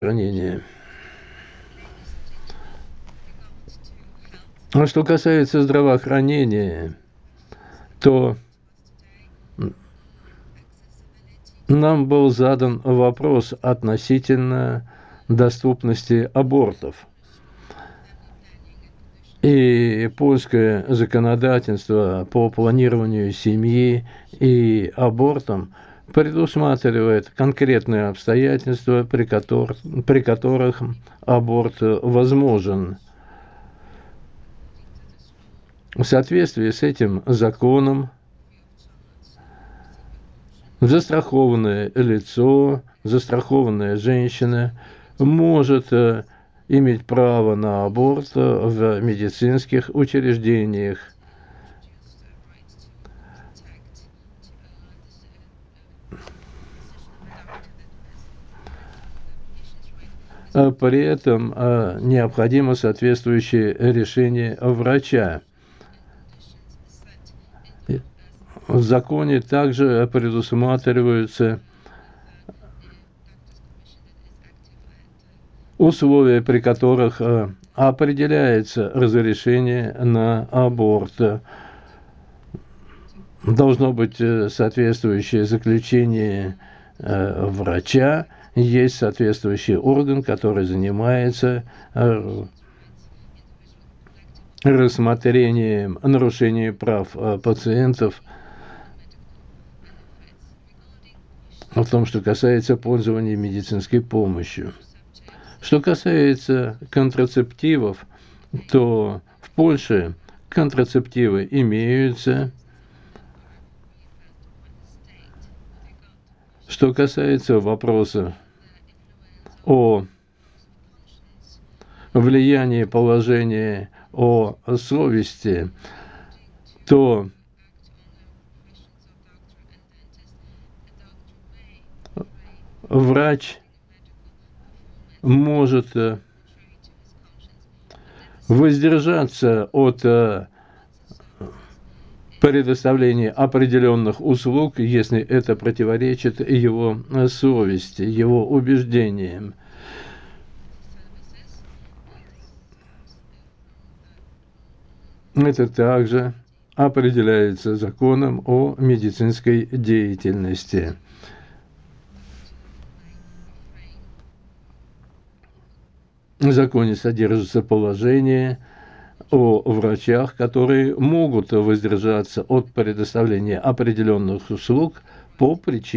здравоохранения. Что касается здравоохранения, то нам был задан вопрос относительно доступности абортов. И польское законодательство по планированию семьи и абортам предусматривает конкретные обстоятельства, при которых аборт возможен. В соответствии с этим законом застрахованное лицо, застрахованная женщина может иметь право на аборт в медицинских учреждениях. При этом необходимо соответствующее решение врача. В законе также предусматриваются условия, при которых определяется разрешение на аборт. Должно быть соответствующее заключение врача, есть соответствующий орган, который занимается рассмотрением нарушений прав пациентов в том, что касается пользования медицинской помощью. Что касается контрацептивов, то в Польше контрацептивы имеются. Что касается вопроса о влиянии положения о совести, то врач может воздержаться от предоставления определенных услуг, если это противоречит его совести, его убеждениям. Это также определяется законом о медицинской деятельности. В законе содержится положение о врачах, которые могут воздержаться от предоставления определенных услуг по причине